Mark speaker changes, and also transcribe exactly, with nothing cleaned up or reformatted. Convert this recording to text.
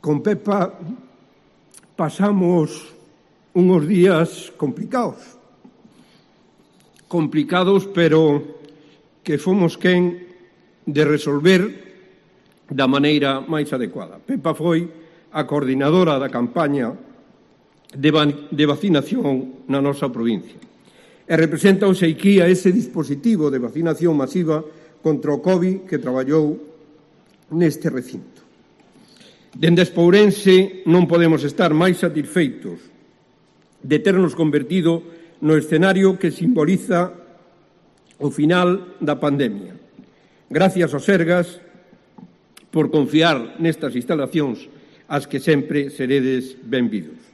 Speaker 1: con Pepa pasamos unhos días complicados. Complicados, pero que fomos quen de resolver da maneira máis adecuada. Pepa foi a coordinadora da campaña de, de vacinación na nosa provincia e representa o Seiquía ese dispositivo de vacinación masiva contra o COVID que traballou neste recinto. Dende Espourense non podemos estar máis satisfeitos de ternos convertido no escenario que simboliza o final da pandemia. Gracias ao Sergas por confiar nestas instalacións ás que sempre seredes benvidos.